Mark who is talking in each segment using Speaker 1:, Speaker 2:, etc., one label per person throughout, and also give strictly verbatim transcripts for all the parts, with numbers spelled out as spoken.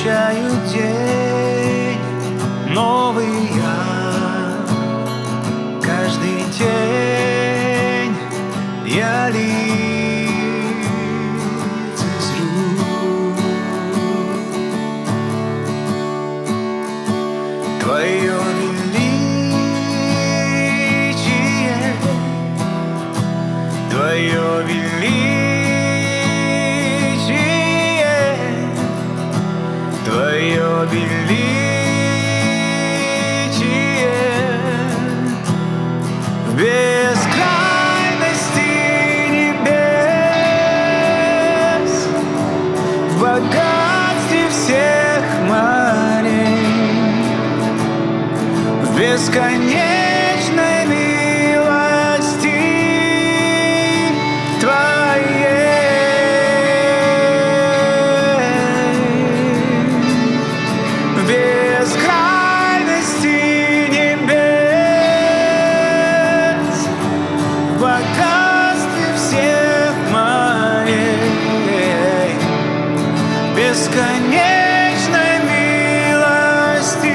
Speaker 1: встречаю день новый я. Каждый день я лица зрю. Твое величие, Твое величие, Твое величие в бескрайности небес, в богатстве всех морей, в бесконечной милости Твоей, в бескрайности небес, в богатстве всех морей, в бесконечной милости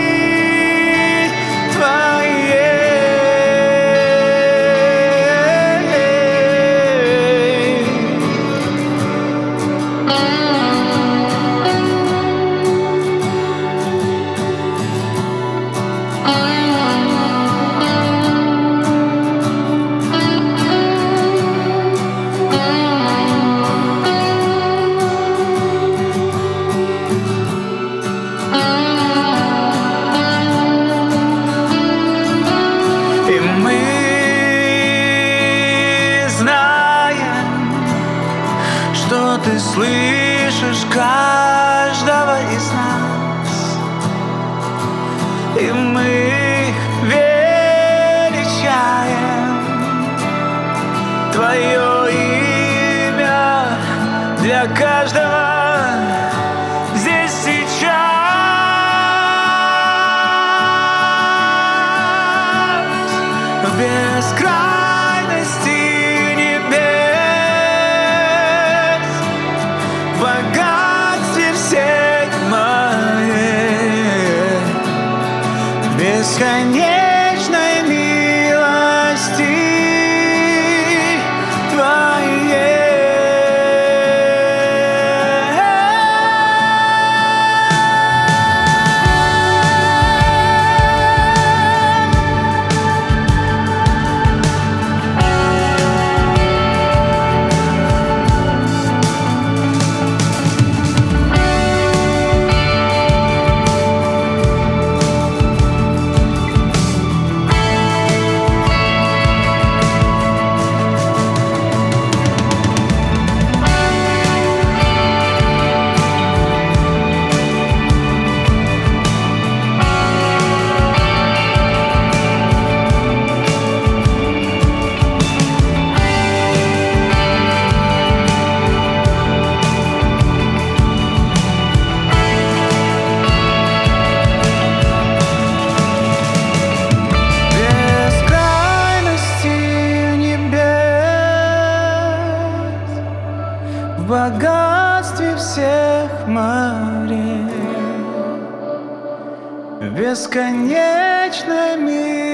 Speaker 1: что Ты слышишь каждого из нас, и мы величаем Твое имя для каждого здесь сейчас, в бескрайности в богатстве всех морей, в бесконечной милости Твоей. В богатстве всех морей, в бесконечной мире.